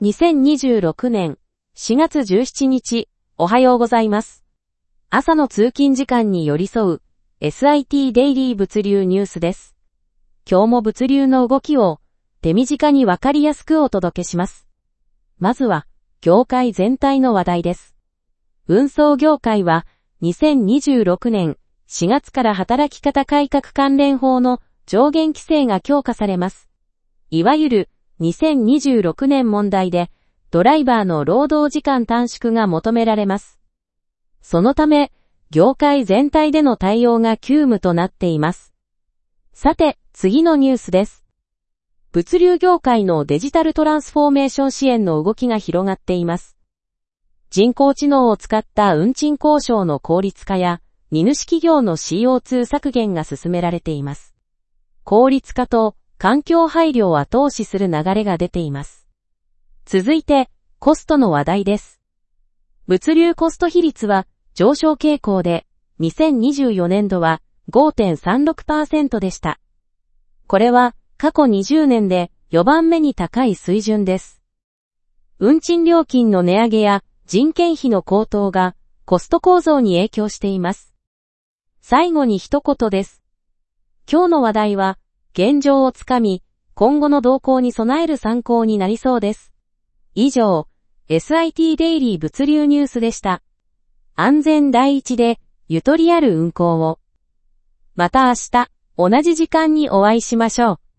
2026年4月17日、おはようございます。朝の通勤時間に寄り添う SIT デイリー物流ニュースです。今日も物流の動きを手短にわかりやすくお届けします。まずは、業界全体の話題です。運送業界は2026年4月から働き方改革関連法の上限規制が強化されます。いわゆる2026年問題で、ドライバーの労働時間短縮が求められます。そのため、業界全体での対応が急務となっています。さて、次のニュースです。物流業界のデジタルトランスフォーメーション支援の動きが広がっています。人工知能を使った運賃交渉の効率化や、荷主企業の CO2 削減が進められています。効率化と環境配慮を後押しする流れが出ています。続いて、コストの話題です。物流コスト比率は上昇傾向で、2024年度は 5.36% でした。これは過去20年で4番目に高い水準です。運賃料金の値上げや人件費の高騰がコスト構造に影響しています。最後に一言です。今日の話題は、現状をつかみ、今後の動向に備える参考になりそうです。以上、SIT デイリー物流ニュースでした。安全第一で、ゆとりある運行を。また明日、同じ時間にお会いしましょう。